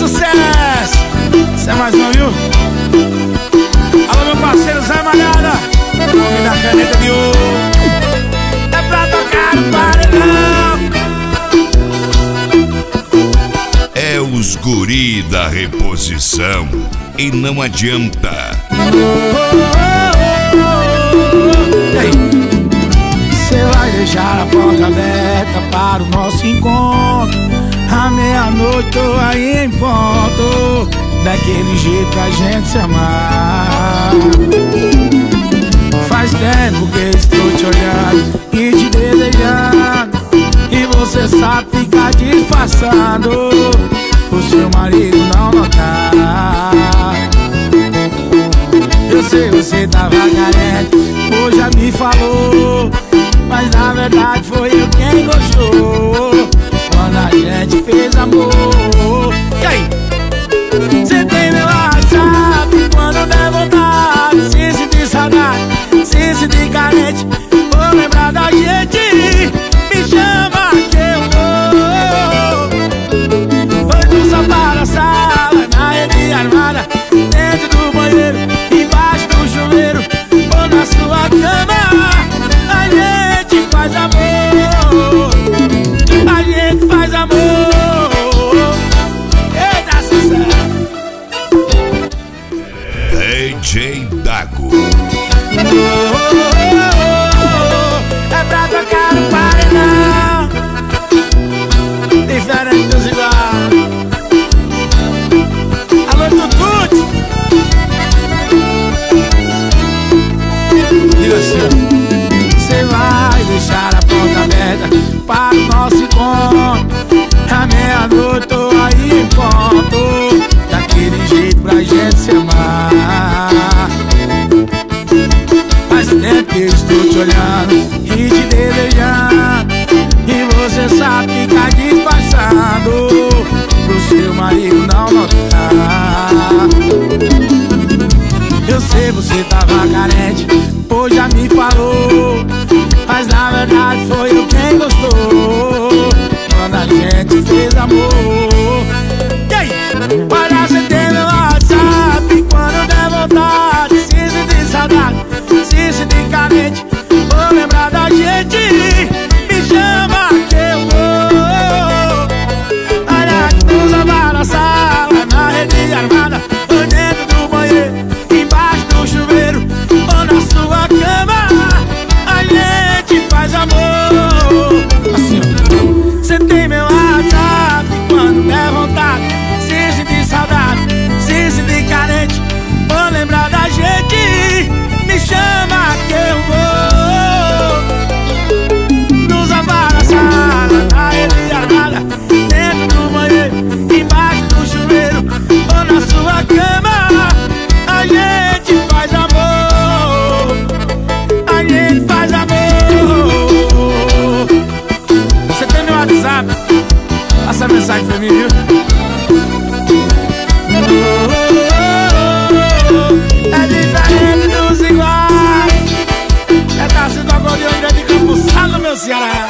sucesso. Isso é mais um, viu? Alô, meu parceiro Zé Malhada, nome da caneta de ouro. É pra tocar no paredão. É os guri da reposição e não adianta. Cê vai deixar a porta aberta para o nosso encontro. À meia-noite tô aí em ponto, daquele jeito pra gente se amar. Faz tempo que estou te olhando e te desejando, e você sabe ficar disfarçando, o seu marido não notar. Eu sei, você tava carente, hoje já me falou, mas na verdade foi eu quem gostou quando a gente fez amor. E aí? Cê tem meu WhatsApp, quando der vontade, se sentir saudade, se sentir carente, vou lembrar da gente, me chama que eu vou. Hoje no sofá da sala, na rede armada, dentro do banheiro, embaixo do chuveiro, ou na sua cama, a gente faz amor, a gente faz amor. DJ Dago. É pra tocar no paredão, diferente dos iguais. Alô, Tutute. Diga assim: cê vai deixar a porta aberta para o nosso encontro. À meia-noite tô aí em ponto, daquele jeito pra gente se amar. Faz tempo que eu estou te olhando e te desejando, e você sabe ficar disfarçando, pro seu marido não notar. Eu sei, você tava carente, hoje já me falou, mas na verdade foi eu quem gostou quando a gente fez amor. E aí? Olha, você tem meu WhatsApp, quando der vontade, se sentir saudade, se sentir carente, vou lembrar da gente, me chama que eu vou. Olha, nos sofá na sala, na rede armada, ou dentro do banheiro, embaixo do chuveiro, ou na sua cama, a gente faz amor. Assim, ó. Cê tem meu WhatsApp, quando der vontade, se sentir saudade, se sentir carente, vou lembrar da gente, me chama que eu vou. Nos sofá na sala, na rede armada, dentro do banheiro, embaixo do chuveiro, ou na sua cama, a gente faz amor, a gente faz amor. Você tem meu WhatsApp? Passa a mensagem pra mim, viu? É diferente dos iguais. É da cidade de Campo Salo, meu Ceará.